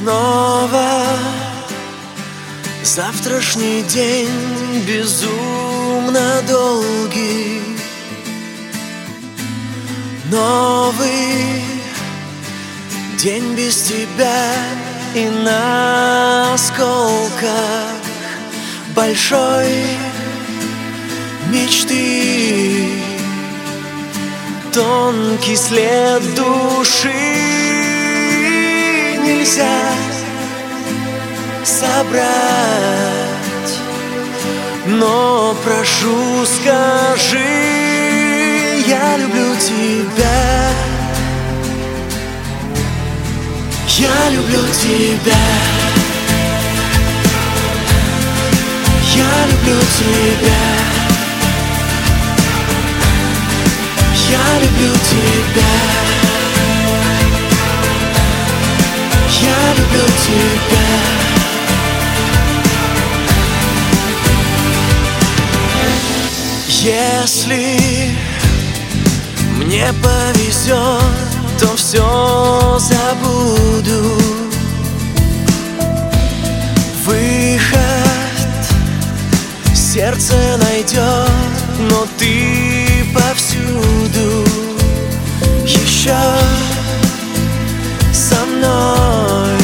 снова завтрашний день безумно долгий, новый день без тебя и на осколках большой мечты тонкий след души нельзя собрать, но прошу, скажи, я люблю тебя, я люблю тебя, я люблю тебя, я люблю тебя, я люблю тебя. Если мне повезет, то все забуду. Выход сердце найдет, но ты повсюду еще со мной.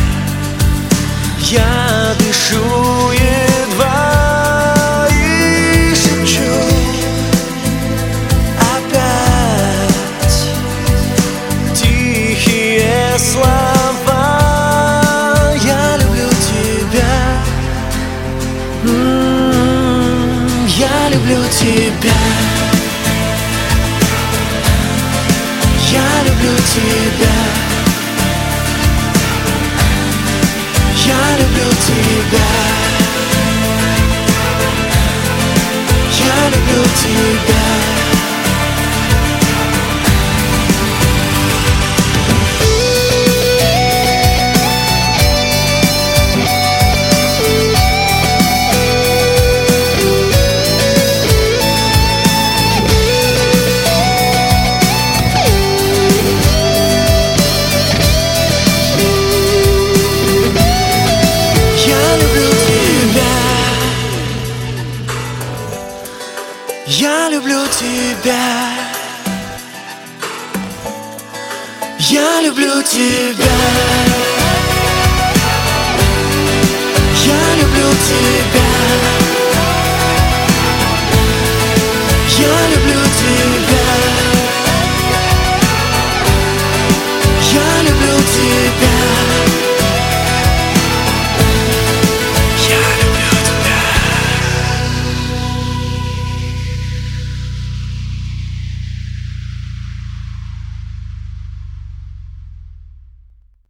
Я дышу едва и шепчу опять тихие слова. Я люблю тебя, я люблю тебя, я люблю тебя, я люблю тебя, я люблю тебя. Я люблю тебя, я люблю тебя, я люблю тебя.